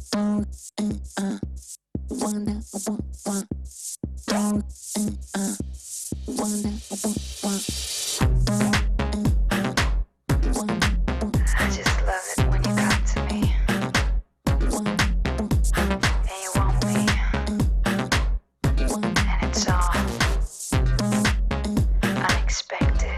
Dog and one that I want. Dog and one that I want. Dog and one that I want. I just love it when you come to me and you want me, and it's all unexpected.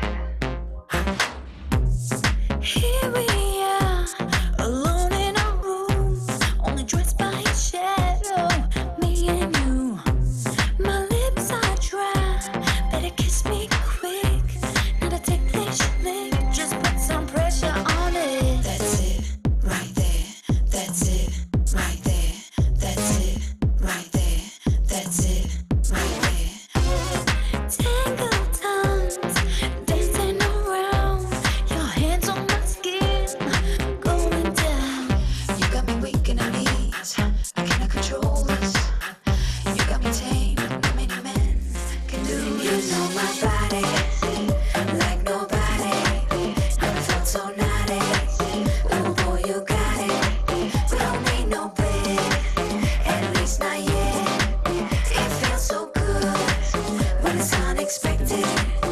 Here we are, alone in a room, only dressed by a shadow, me and you. My lips are dry, better kiss me quick. Not a ticklish lick, just put some pressure on it. That's it, right there. That's it, right there. That's it, right there. That's it, right there. Tangled tongues, dancing around. Your hands on my skin, going down. You got me weak in the knees, I cannot control this. You got me tame, not many men can do this. You know my body, like nobody. Never felt so naughty. Oh boy, you got it. We don't need no bed, at least not yet. It feels so good when it's unexpected.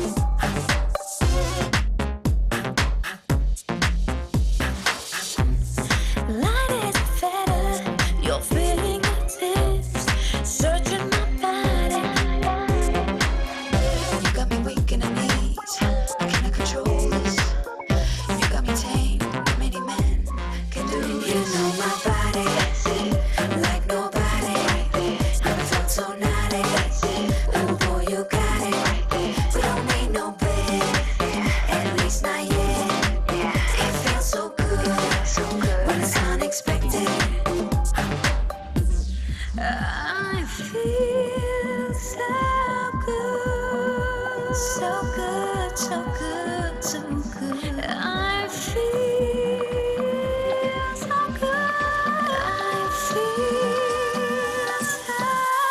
Light as a feather, your fingertips searching my body. You got me weak in the knees, I cannot control this. You got me tame, not many men can do this. You know my body, like nobody. Never felt so naughty. Oh boy, you got it. We don't need no bed, at least not yet. It feels so good when it's unexpected. I feel so good, so good, so good, so good. I feel so good. I feel so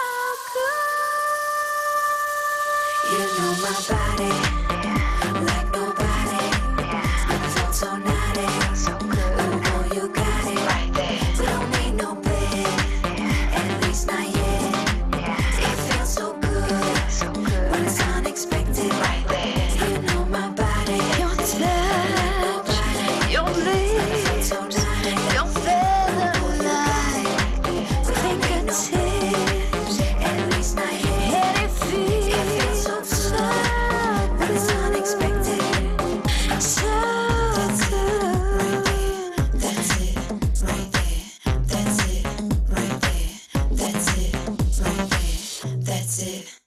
good. You know my body, like nobody. Never felt so naughty. Oh boy, you got it. Right there. We don't need no bed, at least not yet. It feels so good when it's unexpected. Right there. You know my body, your touch, your lips, your feather-like fingertips. At least not yet. And it feels so good when it's unexpected. So good. That's it, right there. That's it, right there. That's it, right there. That's it.